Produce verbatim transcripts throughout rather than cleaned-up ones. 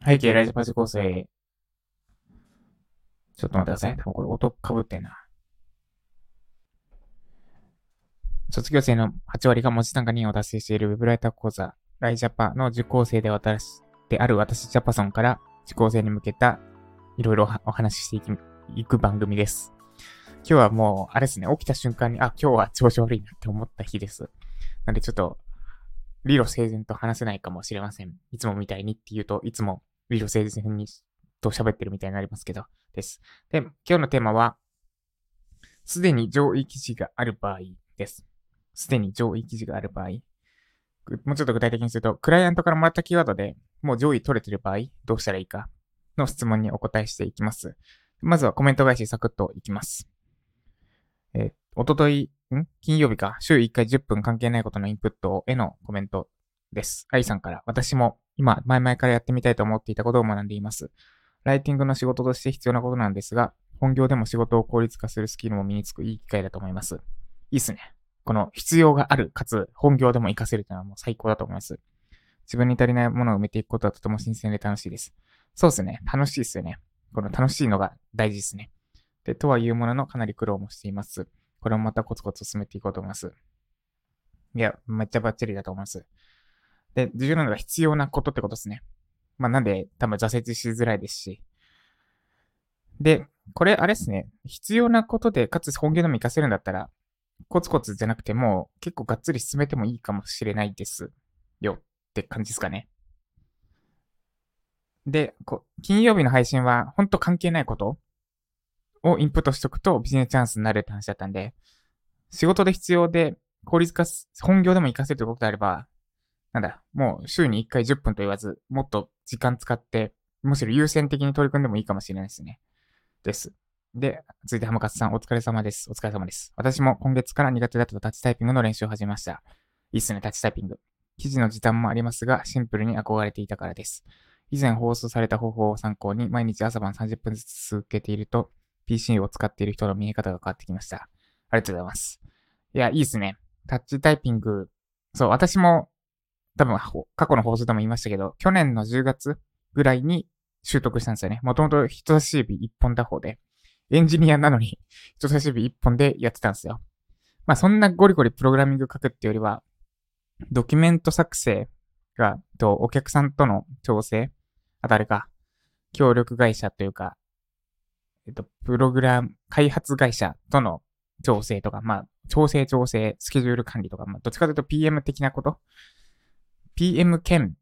背景ラジパス構成。ちょっと待ってください。多分これ音かぶってんな。卒業生のはち割が文字単価にを達成しているウェブライター講座、ライジャパの受講生で私、である私ジャパソンから受講生に向けたいろいろお話ししていきいく番組です。今日はもう、あれですね、起きた瞬間に、あ、今日は調子悪いなって思った日です。なんでちょっと、理路整然と話せないかもしれません。いつもみたいにって言うと、いつも理路整然にと喋ってるみたいになりますけど、です。で、今日のテーマは、すでに上位記事がある場合です。すでに上位記事がある場合。もうちょっと具体的にすると、クライアントからもらったキーワードでもう上位取れてる場合、どうしたらいいかの質問にお答えしていきます。まずはコメント返しサクッといきます。えー、おととい、ん金曜日か、週いっかいじゅっぷん関係ないことのインプットへのコメントです。愛さんから、私も今、前々からやってみたいと思っていたことを学んでいます。ライティングの仕事として必要なことなんですが、本業でも仕事を効率化するスキルも身につくいい機会だと思います。いいっすね。この必要がある、かつ本業でも活かせるというのはもう最高だと思います。自分に足りないものを埋めていくことはとても新鮮で楽しいです。そうですね。楽しいですよね。この楽しいのが大事ですね。で、とはいうもののかなり苦労もしています。これもまたコツコツ進めていこうと思います。いや、めっちゃバッチリだと思います。で、重要なのが必要なことってことですね。まあなんで多分挫折しづらいですし。で、これあれですね。必要なことで、かつ本業でも活かせるんだったら、コツコツじゃなくても結構がっつり進めてもいいかもしれないですよって感じですかね。で、こ金曜日の配信は本当関係ないことをインプットしとくとビジネスチャンスになるって話だったんで、仕事で必要で効率化す、本業でも活かせるということであれば、なんだ、もう週にいっかいじゅっぷんと言わず、もっと時間使って、むしろ優先的に取り組んでもいいかもしれないですね。です。で、続いて浜勝さん、お疲れ様です。お疲れ様です。私も今月から苦手だったタッチタイピングの練習を始めました。いいっすね、タッチタイピング。記事の時短もありますが、シンプルに憧れていたからです。以前放送された方法を参考に、毎日朝晩さんじゅっぷんずつ続けていると、ピーシー を使っている人の見え方が変わってきました。ありがとうございます。いや、いいっすね。タッチタイピング。そう、私も、多分、過去の放送でも言いましたけど、去年のじゅうがつぐらいに習得したんですよね。もともと人差し指一本打法で、エンジニアなのに人差し指一本でやってたんですよ。まあそんなゴリゴリプログラミング書くってよりは、ドキュメント作成が、とお客さんとの調整、あとあれか、協力会社というか、えっと、プログラム、開発会社との調整とか、まあ、調整調整、スケジュール管理とか、まあ、どっちかというと ピーエム 的なこと ?ピーエム 兼、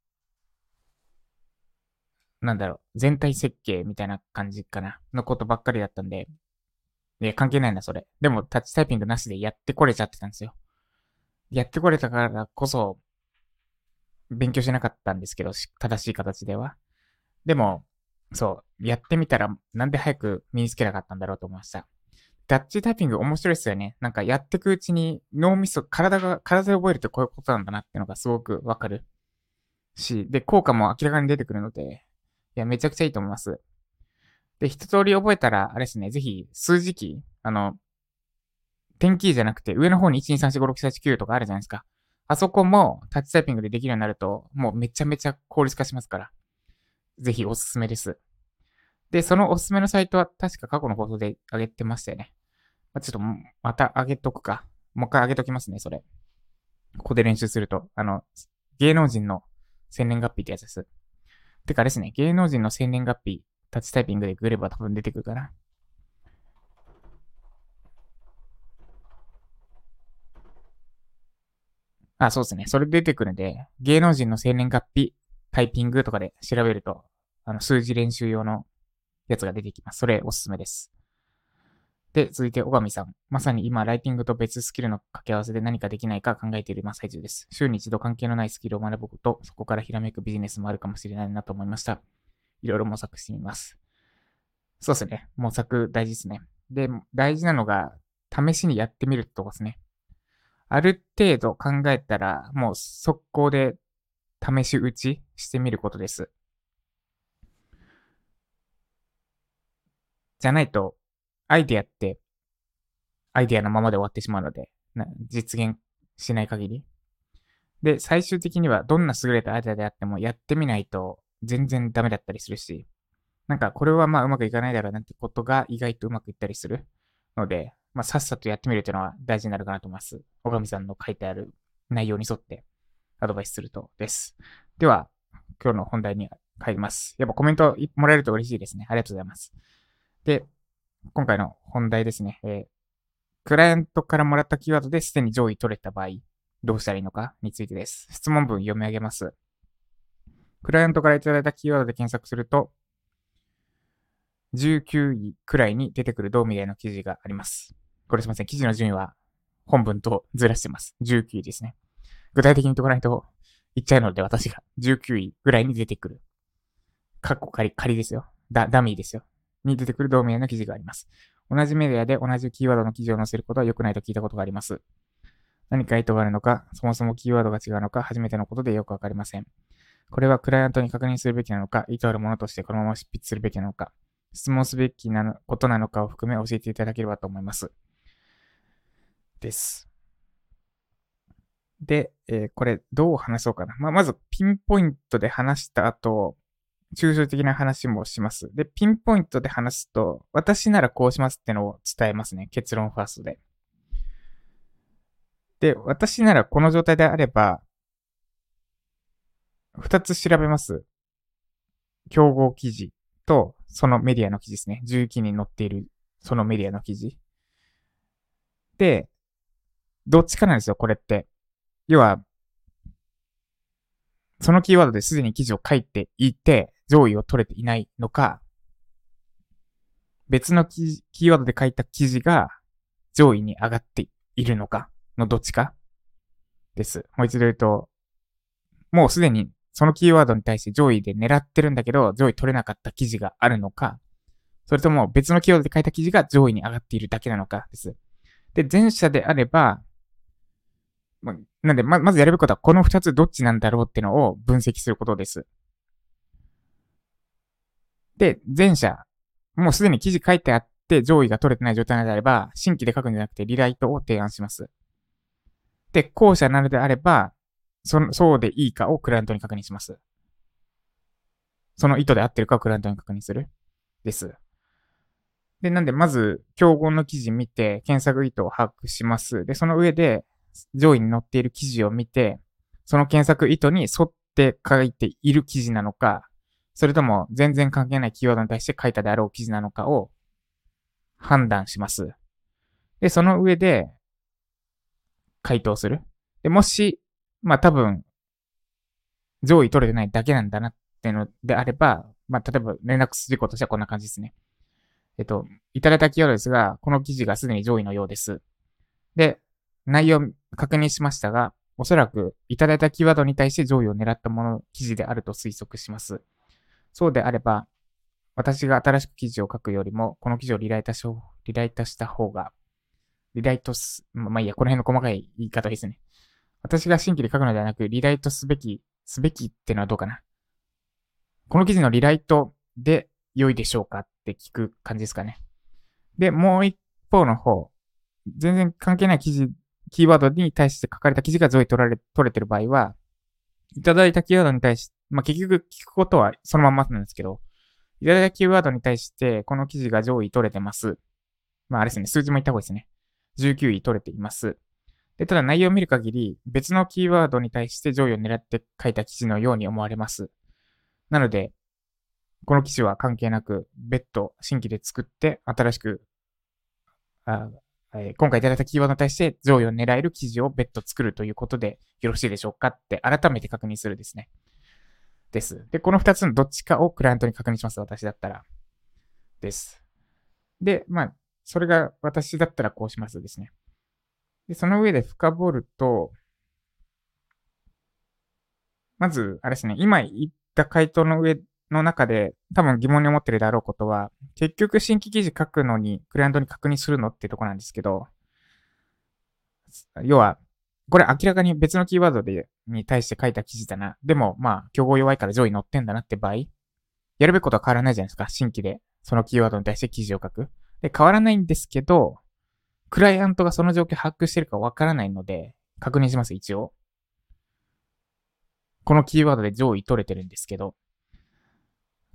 なんだろう、全体設計みたいな感じかな、のことばっかりだったんで、いや、関係ないな、それ。でも、タッチタイピングなしでやってこれちゃってたんですよ。やってこれたからこそ、勉強しなかったんですけど、正しい形では。でも、そう、やってみたら、なんで早く身につけなかったんだろうと思いました。タッチタイピング面白いですよね。なんかやっていくうちに脳みそ、体が、体で覚えるってこういうことなんだなっていうのがすごくわかるし、で、効果も明らかに出てくるので、いや、めちゃくちゃいいと思います。で、一通り覚えたら、あれですね、ぜひ、数字キー、あの、点キーじゃなくて、上の方にいち、に、さん、よん、ご、ろく、なな、はち、きゅうとかあるじゃないですか。あそこもタッチタイピングでできるようになると、もうめちゃめちゃ効率化しますから、ぜひおすすめです。で、そのおすすめのサイトは確か過去の放送で上げてましたよね。まあ、ちょっとまた上げとくか。もう一回上げときますね、それ。ここで練習すると。あの、芸能人の生年月日ってやつです。てかあれですね、芸能人の生年月日、タッチタイピングでグれば多分出てくるかな。あ、そうですね。それ出てくるんで、芸能人の生年月日、タイピングとかで調べると、あの、数字練習用のやつが出てきます。それおすすめです。で、続いて、小上さん。まさに今、ライティングと別スキルの掛け合わせで何かできないか考えている真っ最中です。週に一度関係のないスキルを学ぶこと、そこからひらめくビジネスもあるかもしれないなと思いました。いろいろ模索してみます。そうですね。模索大事ですね。で、大事なのが、試しにやってみるってとこですね。ある程度考えたら、もう速攻で試し打ちしてみることです。じゃないと、アイデアってアイデアのままで終わってしまうので、実現しない限り。で、最終的にはどんな優れたアイデアであってもやってみないと全然ダメだったりするし、なんかこれはまあうまくいかないだろうなんてことが意外とうまくいったりするので、まあさっさとやってみるというのは大事になるかなと思います。小上さんの書いてある内容に沿ってアドバイスするとです。では、今日の本題に入ります。やっぱコメントもらえると嬉しいですね。ありがとうございます。で、今回の本題ですね。えー、クライアントからもらったキーワードですでに上位取れた場合、どうしたらいいのかについてです。質問文読み上げます。クライアントからいただいたキーワードで検索すると、じゅうきゅういくらいに出てくる同未来の記事があります。これすみません。記事の順位は本文とずらしてます。じゅうきゅういですね。具体的に言っとかないと言っちゃうので私がじゅうきゅういぐらいに出てくる。カッコ仮、仮ですよ。ダ、ダミーですよ。に出てくる同名の記事があります。同じメディアで同じキーワードの記事を載せることは良くないと聞いたことがあります。何か意図があるのか、そもそもキーワードが違うのか、初めてのことでよくわかりません。これはクライアントに確認するべきなのか、意図あるものとしてこのまま執筆するべきなのか、質問すべきなことなのかを含め教えていただければと思います。です。で、えー、これどう話そうかな。まあ、まずピンポイントで話した後、抽象的な話もします。で、ピンポイントで話すと、私ならこうしますってのを伝えますね。結論ファーストで。で、私ならこの状態であれば、二つ調べます。競合記事と、そのメディアの記事ですね。じゅうきに載っている、そのメディアの記事。で、どっちかなんですよ、これって。要は、そのキーワードですでに記事を書いていて、上位を取れていないのか、別のキーワードで書いた記事が上位に上がっているのかのどっちかです。もう一度言うと、もうすでにそのキーワードに対して上位で狙ってるんだけど、上位取れなかった記事があるのか、それとも別のキーワードで書いた記事が上位に上がっているだけなのかです。で、前者であれば、なんで、ま、まずやるべきことはこの二つどっちなんだろうっていうのを分析することです。で、前者、もうすでに記事書いてあって上位が取れてない状態なのであれば、新規で書くんじゃなくてリライトを提案します。で、後者なのであれば、そそうでいいかをクライアントに確認します。その意図で合ってるかをクライアントに確認する。です。で、なんで、まず、競合の記事見て、検索意図を把握します。で、その上で、上位に載っている記事を見て、その検索意図に沿って書いている記事なのか、それとも全然関係ないキーワードに対して書いたであろう記事なのかを判断します。で、その上で回答する。で、もし、まあ多分、上位取れてないだけなんだなっていうのであれば、まあ例えば連絡事項としてはこんな感じですね。えっと、いただいたキーワードですが、この記事がすでに上位のようです。で、内容確認しましたが、おそらくいただいたキーワードに対して上位を狙ったもの、記事であると推測します。そうであれば、私が新しく記事を書くよりも、この記事をリライトし、リライトした方が、リライトす、まあいいや、この辺の細かい言い方ですね。私が新規で書くのではなく、リライトすべき、すべきってのはどうかな。この記事のリライトで良いでしょうかって聞く感じですかね。で、もう一方の方、全然関係ない記事、キーワードに対して書かれた記事が上位取られ、取れてる場合は、いただいたキーワードに対して、まあ、結局聞くことはそのまんまなんですけど、いただいたキーワードに対して、この記事が上位取れてます。まあ、あれですね、数字も言った方がいいですね。じゅうきゅうい取れています。で、ただ内容を見る限り、別のキーワードに対して上位を狙って書いた記事のように思われます。なので、この記事は関係なく、別途新規で作って、新しく、あえー、今回いただいたキーワードに対して上位を狙える記事を別途作るということでよろしいでしょうかって改めて確認するですね。です。で、この二つのどっちかをクライアントに確認します。私だったら。です。で、まあ、それが私だったらこうしますですね。で、その上で深掘ると、まず、あれですね、今言った回答の上の中で多分疑問に思ってるであろうことは、結局新規記事書くのにクライアントに確認するのってとこなんですけど、要は、これ明らかに別のキーワードでに対して書いた記事だな。でも、まあ、競合弱いから上位乗ってんだなって場合、やるべきことは変わらないじゃないですか。新規でそのキーワードに対して記事を書く。で、変わらないんですけど、クライアントがその状況を把握してるかわからないので、確認します、一応。このキーワードで上位取れてるんですけど。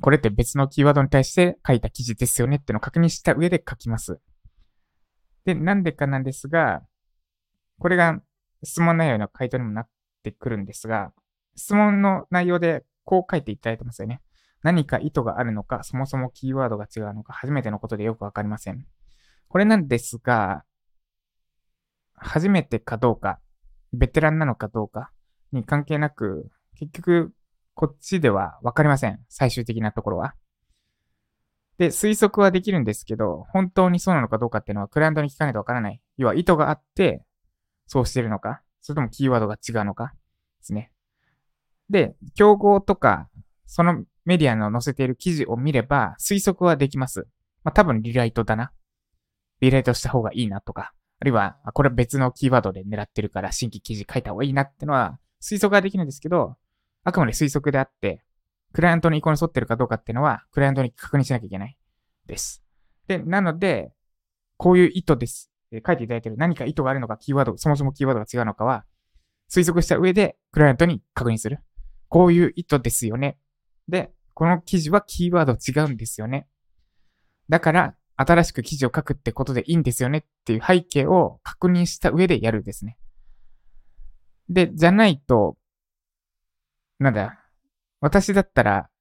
これって別のキーワードに対して書いた記事ですよねってのを確認した上で書きます。で、なんでかなんですが、これが質問内容の回答にもなってくるんですが、質問の内容でこう書いていただいてますよね。何か意図があるのか、そもそもキーワードが違うのか、初めてのことでよくわかりません。これなんですが、初めてかどうか、ベテランなのかどうかに関係なく、結局、こっちではわかりません。最終的なところは。で、推測はできるんですけど、本当にそうなのかどうかっていうのはクライアントに聞かないとわからない。要は意図があって、そうしてるのか、それともキーワードが違うのかですね。で、競合とか、そのメディアの載せている記事を見れば推測はできます。まあ多分リライトだな。リライトした方がいいなとか、あるいは、これ別のキーワードで狙ってるから新規記事書いた方がいいなってのは推測ができるんですけど、あくまで推測であって、クライアントの意向に沿ってるかどうかっていうのは、クライアントに確認しなきゃいけないです。で、なので、こういう意図です。書いていただいている何か意図があるのか、キーワード、そもそもキーワードが違うのかは、推測した上で、クライアントに確認する。こういう意図ですよね。で、この記事はキーワード違うんですよね。だから、新しく記事を書くってことでいいんですよねっていう背景を確認した上でやるですね。で、じゃないと、なんだ、私だったら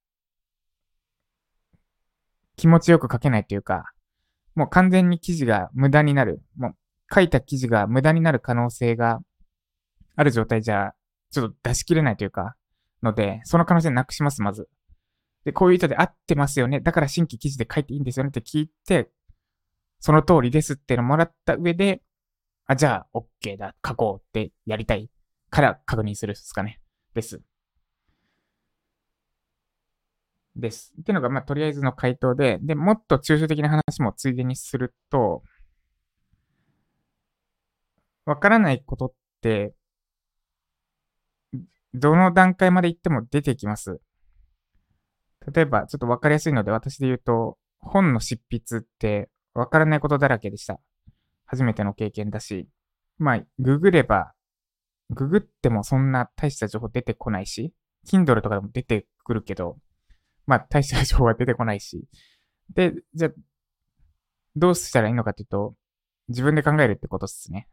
気持ちよく書けないというか、もう完全に記事が無駄になる。もう書いた記事が無駄になる可能性がある状態じゃ、ちょっと出し切れないというか、ので、その可能性なくします、まず。で、こういう意図で合ってますよね。だから新規記事で書いていいんですよねって聞いて、その通りですっていうのをもらった上で、あ、じゃあ OK だ、書こうってやりたいから確認するですかね。です。です。っていうのが、まあ、とりあえずの回答で、で、もっと抽象的な話もついでにすると、わからないことって、どの段階まで行っても出てきます。例えば、ちょっとわかりやすいので、私で言うと、本の執筆ってわからないことだらけでした。初めての経験だし、まあ、ググれば、ググってもそんな大した情報出てこないし、Kindle とかでも出てくるけど、まあ、大した情報は出てこないし。で、じゃあ、どうしたらいいのかっていうと、自分で考えるってことですね。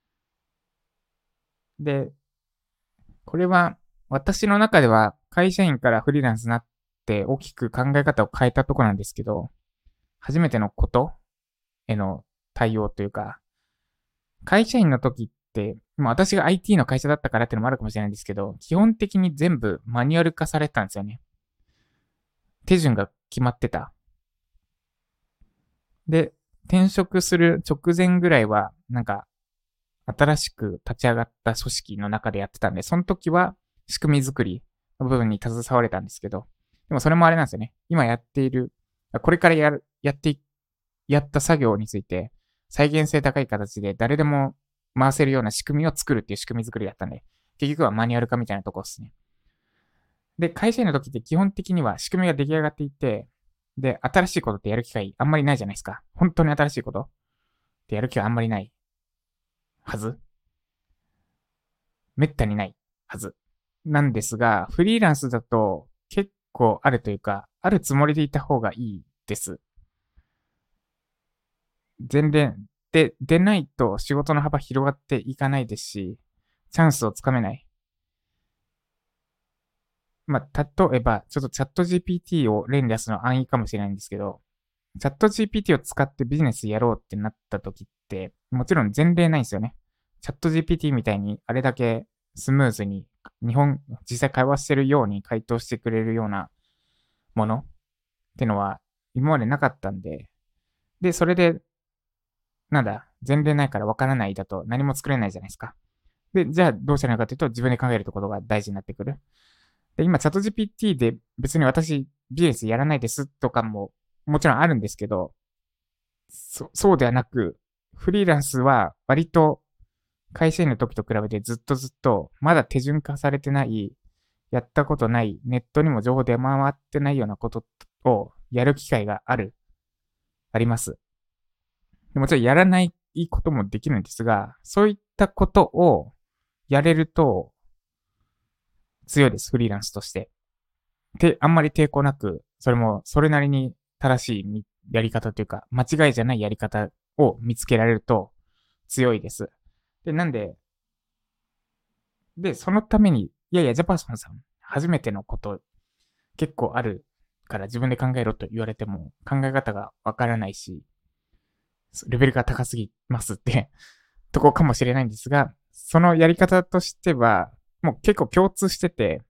で、これは、私の中では会社員からフリーランスになって大きく考え方を変えたとこなんですけど、初めてのことへの対応というか、会社員の時って、まあ私が アイティー の会社だったからっていうのもあるかもしれないんですけど、基本的に全部マニュアル化されてたんですよね。手順が決まってた。で、転職する直前ぐらいは、なんか、新しく立ち上がった組織の中でやってたんで、その時は仕組み作りの部分に携われたんですけど、でもそれもあれなんですよね。今やっている、これからやる、やってい、やった作業について、再現性高い形で誰でも回せるような仕組みを作るっていう仕組み作りだったんで、結局はマニュアル化みたいなとこですね。で、会社員の時って基本的には仕組みが出来上がっていて、で、新しいことってやる機会あんまりないじゃないですか。本当に新しいことってやる機会あんまりないはず。めったにないはず。なんですが、フリーランスだと結構あるというか、あるつもりでいた方がいいです。全然。で、でないと仕事の幅広がっていかないですし、チャンスをつかめない。まあ、例えば、ちょっとチャット ジーピーティー を例に出すのは安易かもしれないんですけど、チャット ジーピーティー を使ってビジネスやろうってなった時って、もちろん前例ないんですよね。チャット ジーピーティー みたいにあれだけスムーズに日本、実際会話してるように回答してくれるようなものってのは今までなかったんで、で、それで、なんだ、前例ないからわからないだと何も作れないじゃないですか。で、じゃあどうしたらいいのかというと自分で考えるってことが大事になってくる。で、今チャット ジーピーティー で別に私ビジネスやらないですとかももちろんあるんですけど、そそうではなく、フリーランスは割と会社員の時と比べてずっとずっとまだ手順化されてない、やったことない、ネットにも情報出回ってないようなことをやる機会がある、あります。もちろんやらないこともできるんですが、そういったことをやれると強いです、フリーランスとして。で、あんまり抵抗なくそれもそれなりに正しいやり方というか、間違いじゃないやり方を見つけられると強いです。で、なんで、で、そのために、いやいや、ジャパソンさん、初めてのこと結構あるから自分で考えろと言われても考え方がわからないし、レベルが高すぎますってとこかもしれないんですが、そのやり方としては、もう結構共通してて、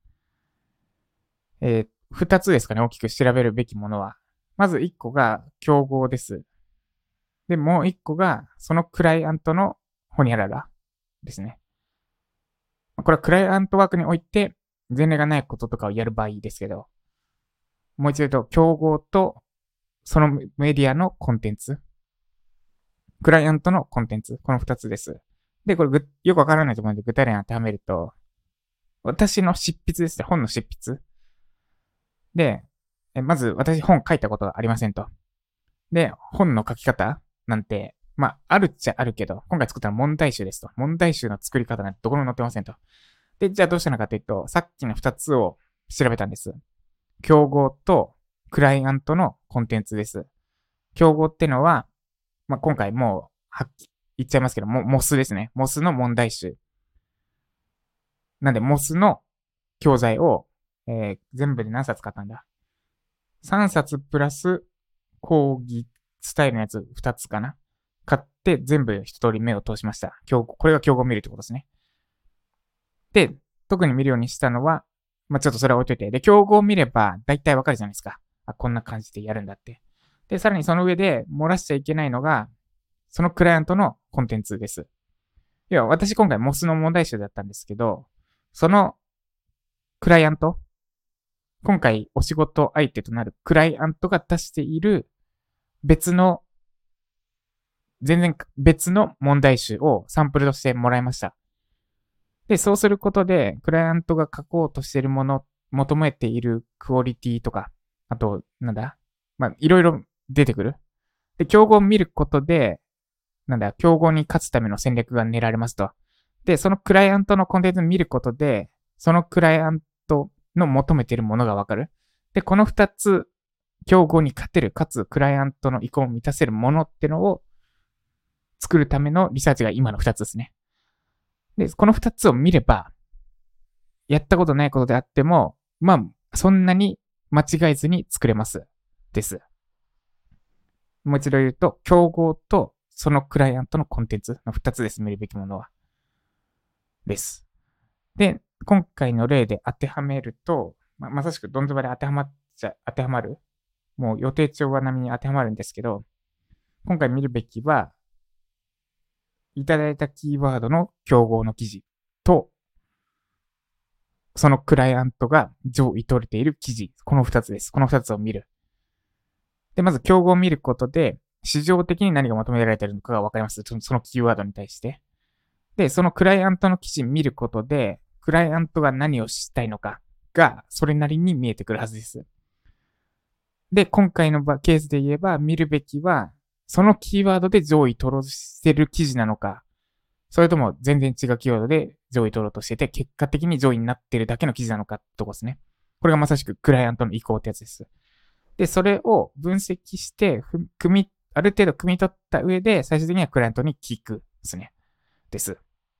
えー、二つですかね、大きく調べるべきものは。まず一個が競合です。で、もう一個がそのクライアントのホニャララですね。これはクライアントワークにおいて前例がないこととかをやる場合ですけど、もう一度言うと、競合とそのメディアのコンテンツ。クライアントのコンテンツ。この二つです。で、これよくわからないと思うんで具体例に当てはめると、私の執筆ですね。本の執筆。で、まず私本書いたことがありませんと。で、本の書き方なんて、まあ、あるっちゃあるけど、今回作ったのは問題集ですと。問題集の作り方なんてどこにも載ってませんと。で、じゃあどうしたのかというと、さっきの二つを調べたんです。競合とクライアントのコンテンツです。競合ってのは、まあ、今回もう、はっきり言っちゃいますけど、も、モスですね。モスの問題集。なんで、モスの教材を、えー、全部で何冊買ったんだ ?さん 冊プラス講義スタイルのやつふたつかな買って全部一通り目を通しました。競合、これが競合を見るってことですね。で、特に見るようにしたのは、まあ、ちょっとそれは置いといて。で、競合を見れば大体わかるじゃないですか。あ、こんな感じでやるんだって。で、さらにその上で漏らしちゃいけないのが、そのクライアントのコンテンツです。要は、私今回モスの問題集だったんですけど、そのクライアント、今回お仕事相手となるクライアントが出している別の、全然別の問題集をサンプルとしてもらいました。で、そうすることで、クライアントが書こうとしているもの、求めているクオリティとか、あと、なんだまあ、いろいろ出てくる。で、競合を見ることで、なんだ、競合に勝つための戦略が練られますと。で、そのクライアントのコンテンツを見ることで、そのクライアントの求めているものがわかる。で、この二つ、競合に勝てる、かつクライアントの意向を満たせるものってのを作るためのリサーチが今の二つですね。で、この二つを見れば、やったことないことであっても、まあ、そんなに間違えずに作れます。です。もう一度言うと、競合とそのクライアントのコンテンツの二つです、見るべきものは。です。で、今回の例で当てはめると、ままさしくどんずばで当てはまっちゃ、当てはまる。もう予定調和並みに当てはまるんですけど、今回見るべきは、いただいたキーワードの競合の記事と、そのクライアントが上位取れている記事。この二つです。この二つを見る。で、まず競合を見ることで、市場的に何が求められているのかがわかります。そのキーワードに対して。で、そのクライアントの記事見ることで、クライアントが何をしたいのかが、それなりに見えてくるはずです。で、今回のケースで言えば、見るべきは、そのキーワードで上位取ろうとしてる記事なのか、それとも全然違うキーワードで上位取ろうとしてて、結果的に上位になってるだけの記事なのかってとこですね。これがまさしくクライアントの意向ってやつです。で、それを分析して、組み、ある程度組み取った上で、最終的にはクライアントに聞くですね。です。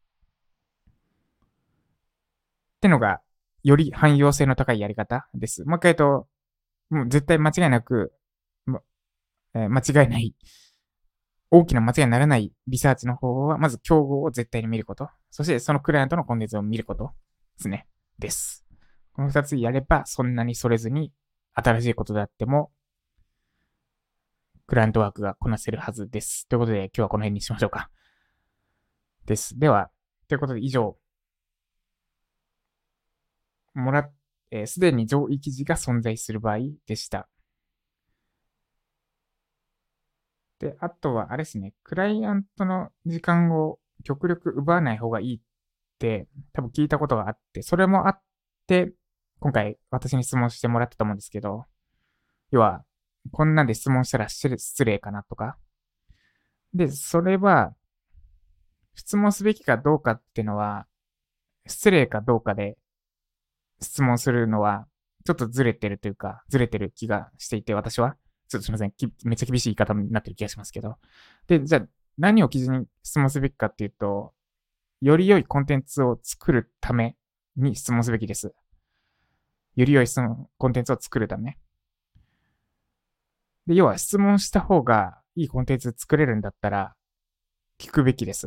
ってのが、より汎用性の高いやり方です。もう一回言うと、もう絶対間違いなく、えー、間違いない、大きな間違いにならないリサーチの方法は、まず競合を絶対に見ること。そしてそのクライアントのコンテンツを見ることですね。です。この二つやれば、そんなにそれずに、新しいことであっても、クライアントワークがこなせるはずです。ということで、今日はこの辺にしましょうか。です。では、ということで以上、もら、えー、すでに上位記事が存在する場合でした。で、あとは、あれですね、クライアントの時間を極力奪わない方がいいって多分聞いたことがあって、それもあって、今回私に質問してもらったと思うんですけど、要は、こんなんで質問したら失礼かなとか。で、それは、質問すべきかどうかっていうのは、失礼かどうかで質問するのはちょっとずれてるというか、ずれてる気がしていて、私は。ちょっとすみません。めっちゃ厳しい言い方になってる気がしますけど。で、じゃあ、何を基準に質問すべきかっていうと、より良いコンテンツを作るために質問すべきです。より良い質問、コンテンツを作るため。で、要は質問した方がいいコンテンツ作れるんだったら、聞くべきです。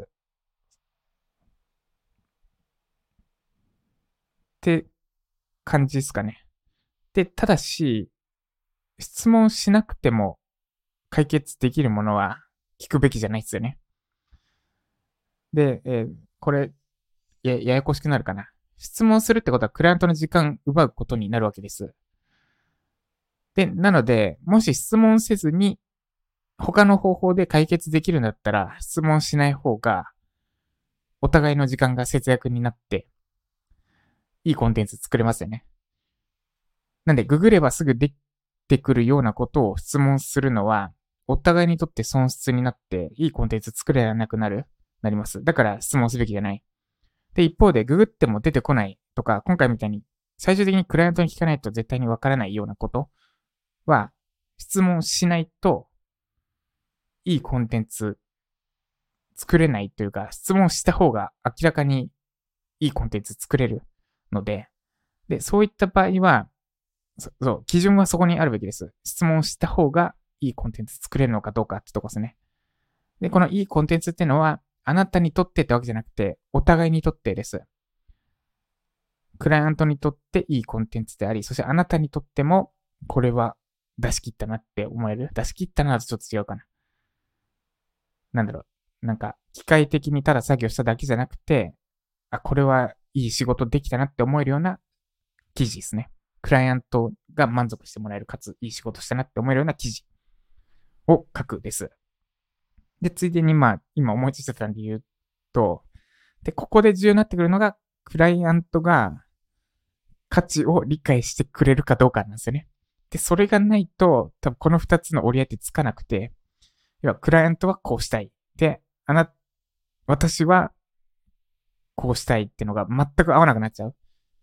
って感じですかね。で、ただし、質問しなくても解決できるものは聞くべきじゃないですよね。で、えーこれや、ややこしくなるかな。質問するってことはクライアントの時間奪うことになるわけです。で、なので、もし質問せずに他の方法で解決できるんだったら、質問しない方が、お互いの時間が節約になって、いいコンテンツ作れますよね。なんで、ググればすぐできてくるようなことを質問するのは、お互いにとって損失になって、いいコンテンツ作れなくなる、なります。だから質問すべきじゃない。で、一方で、ググっても出てこないとか、今回みたいに、最終的にクライアントに聞かないと絶対にわからないようなことは、質問しないと、いいコンテンツ作れないというか、質問した方が明らかにいいコンテンツ作れるので、で、そういった場合は、そそう、基準はそこにあるべきです。質問した方がいいコンテンツ作れるのかどうかってとこですね。で、このいいコンテンツっていうのは、あなたにとってってわけじゃなくて、お互いにとってです。クライアントにとっていいコンテンツであり、そしてあなたにとっても、これは出し切ったなって思える。出し切ったなとちょっと違うかな。なんだろう。なんか、機械的にただ作業しただけじゃなくて、あ、これはいい仕事できたなって思えるような記事ですね。クライアントが満足してもらえる、かついい仕事したなって思えるような記事を書くです。で、ついでにまあ、今思いついてたんで言うと、で、ここで重要になってくるのが、クライアントが価値を理解してくれるかどうかなんですよね。で、それがないと、多分この二つの折り合いってつかなくて、要は、クライアントはこうしたい。で、あな、私はこうしたいっていうのが全く合わなくなっちゃう。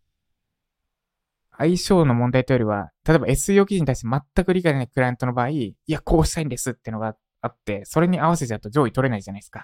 相性の問題というよりは、例えば エスイーオー 記事に対して全く理解ないクライアントの場合、いや、こうしたいんですっていうのがあって、それに合わせちゃうと上位取れないじゃないですか。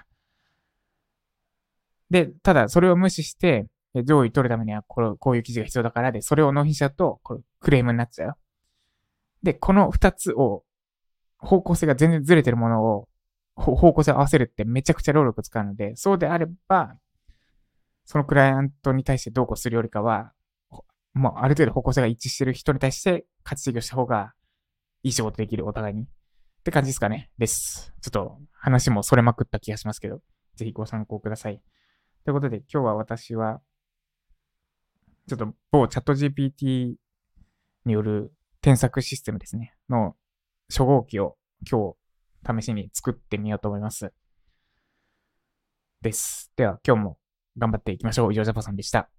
で、ただそれを無視して、上位取るためにはこれこういう記事が必要だからで、それを納品しちゃうと、これクレームになっちゃう。で、この二つを、方向性が全然ずれてるものを、方向性を合わせるってめちゃくちゃ労力使うので、そうであれば、そのクライアントに対してどうこうするよりかは、まあ、ある程度方向性が一致してる人に対して価値提供した方がいい仕事できる、お互いに。って感じですかね。です。ちょっと話もそれまくった気がしますけど、ぜひご参考ください。ということで、今日は私は、ちょっと某チャット ジーピーティー による添削システムですね、の初号機を今日試しに作ってみようと思います。です。では、今日も頑張っていきましょう。以上、ジャパさんでした。